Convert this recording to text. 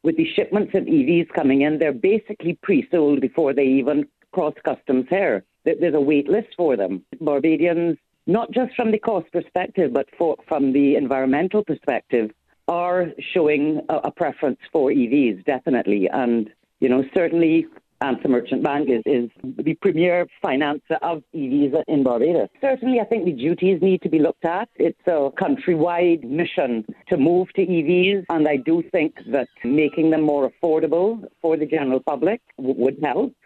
with the shipments of EVs coming in, they're basically pre-sold before they even cross customs here. There's a wait list for them. Barbadians, not just from the cost perspective, but from the environmental perspective, are showing a preference for EVs, definitely. And, certainly AMSA Merchant Bank is the premier financer of EVs in Barbados. Certainly, I think the duties need to be looked at. It's a countrywide mission to move to EVs, and I do think that making them more affordable for the general public would help.